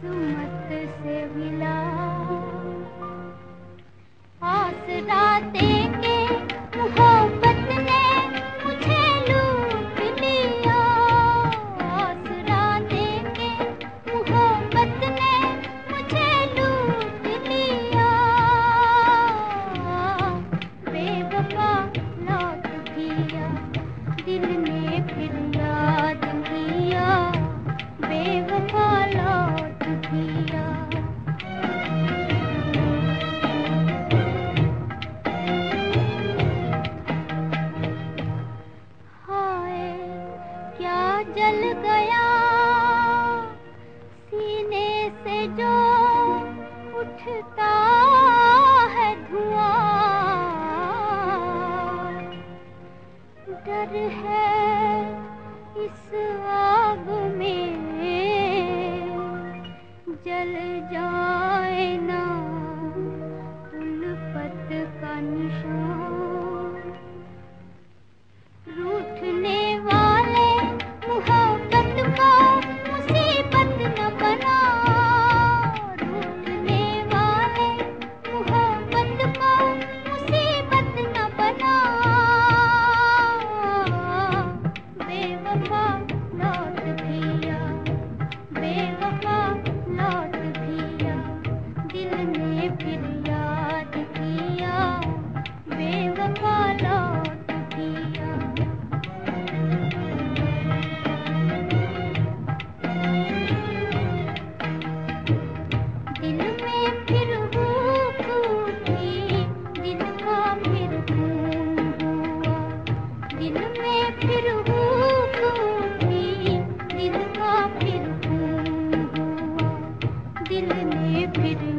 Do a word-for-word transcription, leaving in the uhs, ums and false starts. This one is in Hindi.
किस्मत से मिला आसरा देके मोहब्बत ने मुझे लूट लिया। आसरा देके मोहब्बत ने मुझे लूट लिया। बेवफा लौट गया दिल ने फिर याद किया। बेवफा लौट गया। हाय क्या जल गया सीने से जो उठता है धुआं। डर है इस आग में जल जाए ना उल्फत का निशान। रूठने वाले मोहब्बत को मुसीबत न बना। रूठने वाले मोहब्बत को मुसीबत न बना। बेवफा लौट गया। बेवफा लौट गया दिल ने फिर याद किया। बेवफा लौट गया। दिल में फिर भूख उठी दिल का फिर खून हुआ। दिल में फिर भूख उठी दिल का फिर खून हुआ। दिल ने फिर